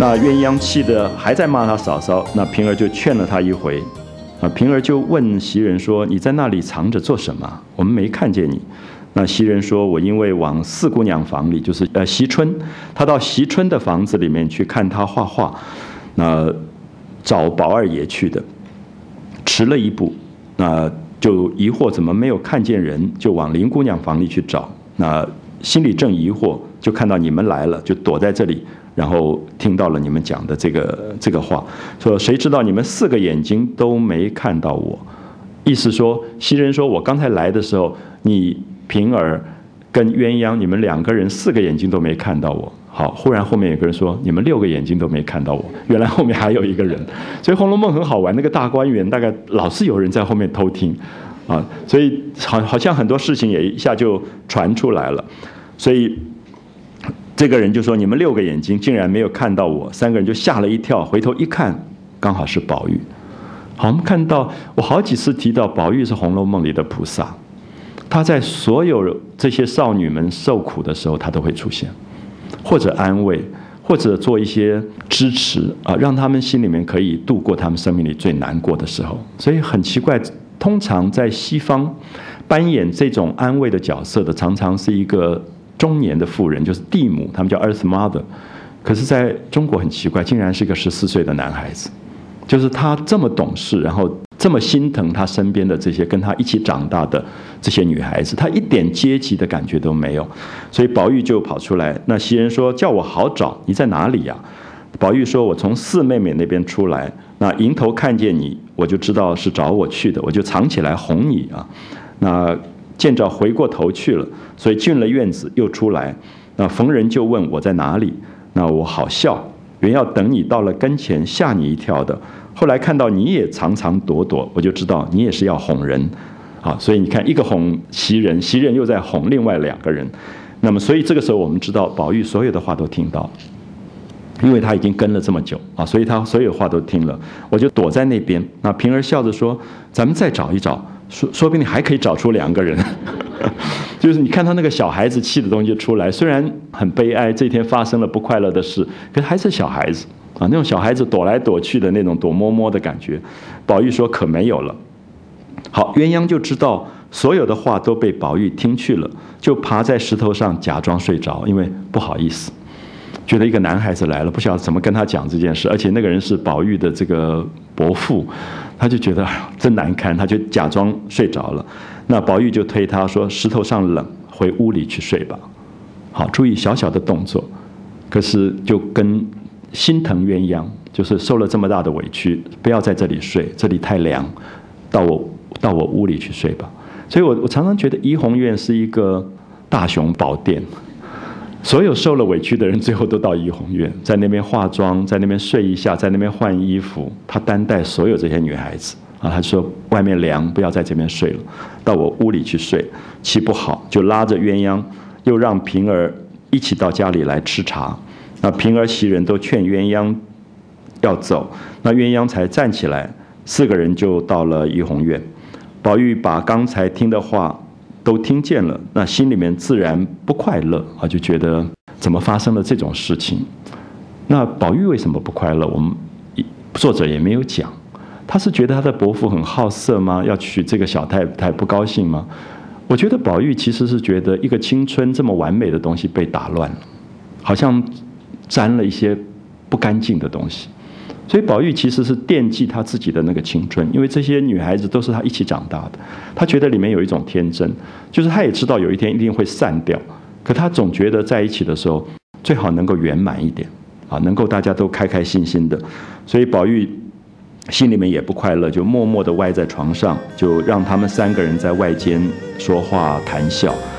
那鸳鸯气的还在骂他嫂嫂，那平儿就劝了他一回。平儿就问袭人说：“你在那里藏着做什么？我们没看见你。”那袭人说：“我因为往四姑娘房里，就是惜春，她到惜春的房子里面去看她画画，那找宝二爷去的，迟了一步，那就疑惑怎么没有看见人，就往林姑娘房里去找。那心里正疑惑，就看到你们来了，就躲在这里。”然后听到了你们讲的这个话，说谁知道你们4个眼睛都没看到我，意思说袭人说我刚才来的时候，你平儿跟鸳鸯你们2个人4个眼睛都没看到我。好，忽然后面有个人说你们6个眼睛都没看到我，原来后面还有一个人。所以《红楼梦》很好玩，那个大观园大概老是有人在后面偷听啊，所以好像很多事情也一下就传出来了，所以。这个人就说：“你们6个眼睛竟然没有看到我。”3个人就吓了一跳，回头一看，刚好是宝玉。好，我们看到我好几次提到宝玉是《红楼梦》里的菩萨，他在所有这些少女们受苦的时候，他都会出现，或者安慰，或者做一些支持啊，让他们心里面可以度过他们生命里最难过的时候。所以很奇怪，通常在西方扮演这种安慰的角色的，常常是一个中年的妇人，就是地母，他们叫 Earth Mother。可是在中国很奇怪，竟然是一个14岁的男孩子，就是他这么懂事，然后这么心疼他身边的这些跟他一起长大的这些女孩子，他一点阶级的感觉都没有。所以宝玉就跑出来，那袭人说：“叫我好找，你在哪里呀？”宝玉说：“我从四妹妹那边出来，那迎头看见你，我就知道是找我去的，我就藏起来哄你啊。那见着回过头去了，所以进了院子又出来。那逢人就问我在哪里，那我好笑，原要等你到了跟前吓你一跳的。后来看到你也藏藏躲躲，我就知道你也是要哄人。好，所以你看，一个哄袭人，袭人又在哄另外2个人。那么，所以这个时候我们知道，宝玉所有的话都听到了。因为他已经跟了这么久啊，所以他所有话都听了。我就躲在那边。那平儿笑着说：“咱们再找一找，说不定还可以找出2个人。”就是你看他那个小孩子气的东西出来，虽然很悲哀，这天发生了不快乐的事，可是还是小孩子啊，那种小孩子躲来躲去的那种躲摸摸的感觉。宝玉说：“可没有了。”好，鸳鸯就知道所有的话都被宝玉听去了，就爬在石头上假装睡着，因为不好意思。觉得一个男孩子来了，不晓得怎么跟他讲这件事，而且那个人是宝玉的这个伯父，他就觉得真难堪，他就假装睡着了。那宝玉就推他说：“石头上冷，回屋里去睡吧。”好，注意小小的动作，可是就跟心疼鸳鸯，就是受了这么大的委屈，不要在这里睡，这里太凉，到我屋里去睡吧。所以我常常觉得怡红院是一个大雄宝殿。所有受了委屈的人，最后都到怡红院，在那边化妆，在那边睡一下，在那边换衣服。他担待所有这些女孩子啊，他说外面凉，不要在这边睡了，到我屋里去睡。气不好，就拉着鸳鸯，又让平儿一起到家里来吃茶。那平儿、袭人都劝鸳鸯要走，那鸳鸯才站起来，4个人就到了怡红院。宝玉把刚才听的话都听见了，那心里面自然不快乐啊，就觉得怎么发生了这种事情？那宝玉为什么不快乐？我们作者也没有讲，他是觉得他的伯父很好色吗？要娶这个小太太不高兴吗？我觉得宝玉其实是觉得一个青春这么完美的东西被打乱了，好像沾了一些不干净的东西。所以宝玉其实是惦记他自己的那个青春，因为这些女孩子都是他一起长大的，他觉得里面有一种天真，就是他也知道有一天一定会散掉，可他总觉得在一起的时候最好能够圆满一点啊，能够大家都开开心心的。所以宝玉心里面也不快乐，就默默地歪在床上，就让他们3个人在外间说话谈笑。